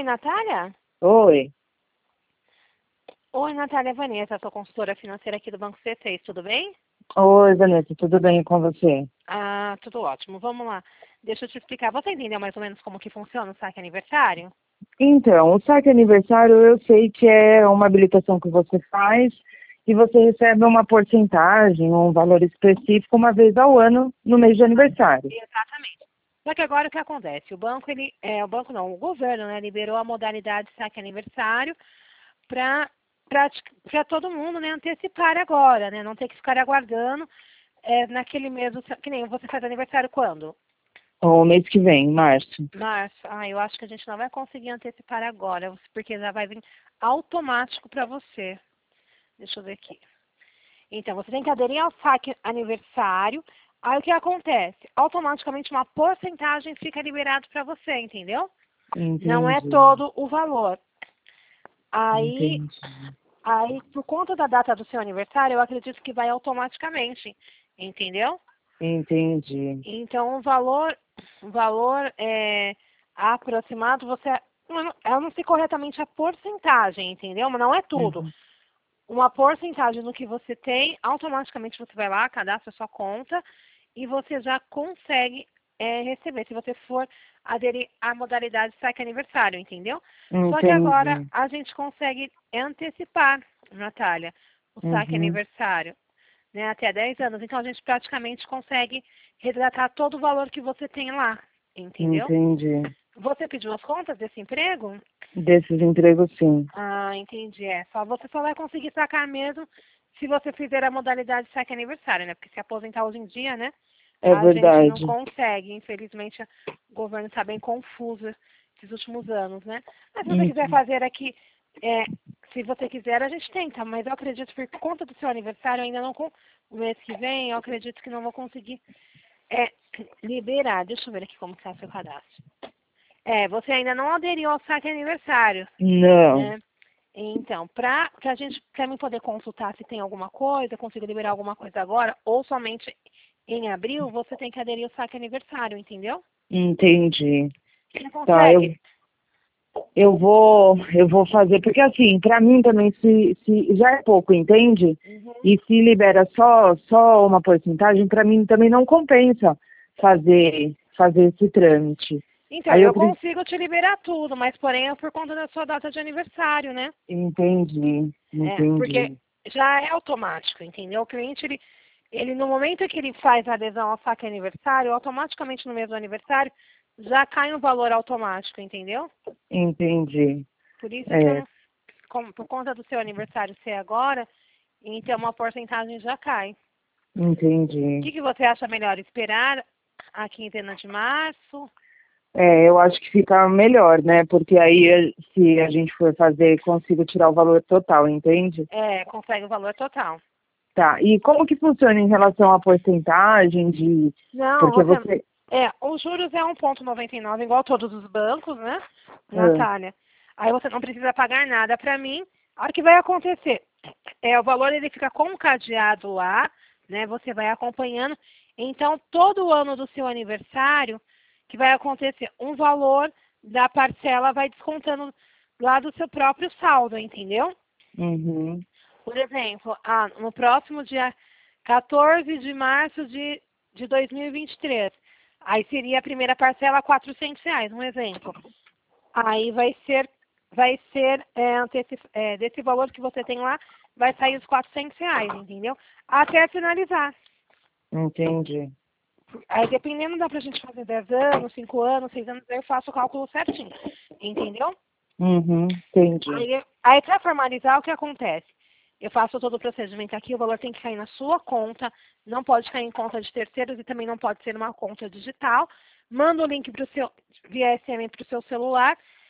Oi, Natália? Oi. Oi, Natália Vanessa, sou consultora financeira aqui do Banco C6, tudo bem? Oi, Vanessa, tudo bem com você? Ah, tudo ótimo. Vamos lá. Deixa eu te explicar. Você entendeu mais ou menos como que funciona o saque aniversário? Então, o saque aniversário eu sei que é uma habilitação que você faz e você recebe uma porcentagem, um valor específico uma vez ao ano no mês de aniversário. Exatamente. Só que agora o que acontece? O governo, né, liberou a modalidade saque aniversário para todo mundo, né, antecipar agora, né, não ter que ficar aguardando naquele mesmo, que nem você faz aniversário quando? O mês que vem, março. Março. Ah, eu acho que a gente não vai conseguir antecipar agora, porque já vai vir automático para você. Deixa eu ver aqui. Então, você tem que aderir ao saque aniversário. Aí o que acontece? Automaticamente uma porcentagem fica liberado para você, entendeu? Não é Entendi, todo o valor. Aí, entendi, aí, por conta da data do seu aniversário, eu acredito que vai automaticamente, entendeu? entendi. Então, o valor aproximado, eu não sei corretamente a porcentagem, entendeu? Mas não é tudo. Uhum. Uma porcentagem no que você tem, automaticamente você vai lá, cadastra a sua conta e você já consegue receber, se você for aderir à modalidade saque aniversário, entendeu? Só que agora Entendi. a gente consegue antecipar, Natália, o saque Uhum. aniversário, né, até 10 anos. Então a gente praticamente consegue resgatar todo o valor que você tem lá, entendeu? Entendi. Você pediu as contas desse emprego? Desses empregos, sim. Ah, entendi. Você só vai conseguir sacar mesmo se você fizer a modalidade saque aniversário, né? Porque se aposentar hoje em dia, né? É A gente não verdade. consegue. Infelizmente, o governo está bem confuso esses últimos anos, né? Mas se você quiser Uhum. fazer aqui, é, se você quiser, a gente tenta. Mas eu acredito, por conta do seu aniversário, ainda não o mês que vem, eu acredito que não vou conseguir é, liberar. Deixa eu ver aqui como está seu cadastro. Você ainda não aderiu ao saque aniversário, Não. né? Então, para mim poder consultar se tem alguma coisa, consigo liberar alguma coisa agora, ou somente em abril, você tem que aderir ao saque aniversário, entendeu? Entendi. Você Tá, consegue? eu vou fazer, porque assim, para mim também se já é pouco, entende? Uhum. E se libera só uma porcentagem, para mim também não compensa fazer esse trâmite. Então, Aí eu eu preciso, consigo te liberar tudo, mas porém é por conta da sua data de aniversário, né? entendi, Porque entendi, já é automático, entendeu? O cliente, ele no momento que ele faz a adesão ao saque aniversário, automaticamente no mês do aniversário, já cai no valor automático, entendeu? entendi. Por isso que eu É, não, por conta do seu aniversário ser agora, então uma porcentagem já cai. O entendi. que você acha melhor? Esperar a quinzena de março? É, eu acho que fica melhor, né? Porque aí, se a gente for fazer, consigo tirar o valor total, entende? Consegue o valor total. Tá. E como que funciona em relação à porcentagem de... Não, Porque você... os juros é 1,99, igual todos os bancos, né, Ah, Natália? Aí você não precisa pagar nada para mim. A hora que vai acontecer, o valor ele fica concadeado lá, né? Você vai acompanhando. Então, todo ano do seu aniversário, que vai acontecer, um valor da parcela vai descontando lá do seu próprio saldo, entendeu? uhum, Por exemplo, no próximo dia 14 de março de 2023, aí seria a primeira parcela R$ 400, um exemplo. Aí desse valor que você tem lá, vai sair os R$ 400, entendeu? Até finalizar. entendi. Aí dependendo, dá pra gente fazer 10 anos, 5 anos, 6 anos, aí eu faço o cálculo certinho, entendeu? Uhum, entendi. Aí para formalizar, o que acontece? Eu faço todo o procedimento aqui, o valor tem que cair na sua conta, não pode cair em conta de terceiros e também não pode ser uma conta digital. Manda o link via SMS para o seu celular.